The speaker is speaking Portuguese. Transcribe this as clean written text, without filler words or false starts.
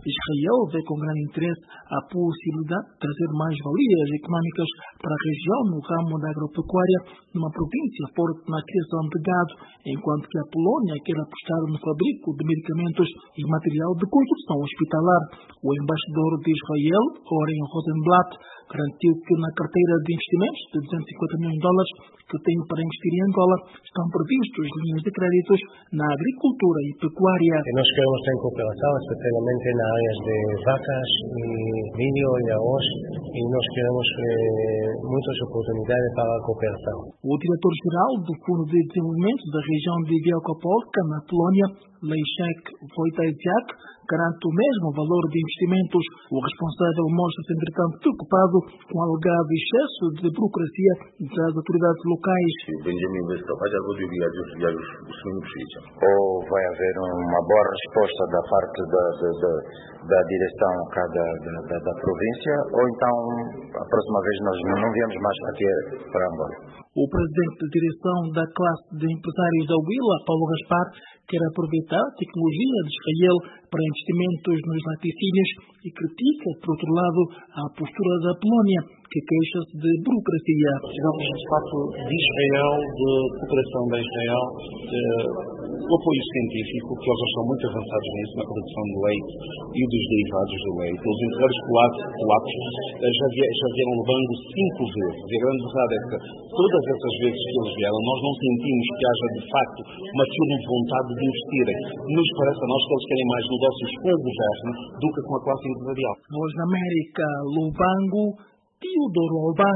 Israel vê com grande interesse a possibilidade de trazer mais valias econômicas para a região no ramo da agropecuária, numa província forte na criação de gado, enquanto que a Polónia quer apostar no fabrico de medicamentos e material de construção hospitalar. O embaixador de Israel, Oren Rosenblatt, garantiu que na carteira de investimentos de $250 milhões que tem para investir em Angola estão previstos linhas de créditos na agricultura e pecuária. Nós queremos ter cooperação, especialmente nas áreas de vacas, vinho e arroz, e nós queremos muitas oportunidades para a cooperação. O diretor-geral do Fundo de Desenvolvimento da região de Wielkopolska, na Polónia, Leszek Wojtasiak, garante o mesmo valor de investimentos. O responsável mostra-se, entretanto, preocupado com o alegado excesso de burocracia das autoridades locais. Ou vai haver uma boa resposta da parte da direção da província, ou então a próxima vez nós não viemos mais aqui para Angola. O presidente de direção da classe de empresários da Willa, Paulo Gaspar, quer aproveitar a tecnologia de Israel para investimentos nos laticínios e critica, por outro lado, a postura da Polónia, que queixa-se de burocracia. Precisamos, de facto, de Israel, de cooperação da Israel, o apoio científico, que eles estão muito avançados nisso, na produção do leite e dos derivados do leite. Os empresários polacos já vieram levando 5 vezes. E a grande verdade é que todas essas vezes que eles vieram, nós não sentimos que haja, de facto, uma firme vontade de investirem. Nos parece a nós que eles querem mais negócios com o governo do que com a classe empresarial. Voz da América, Lubango, Teodoro Alba.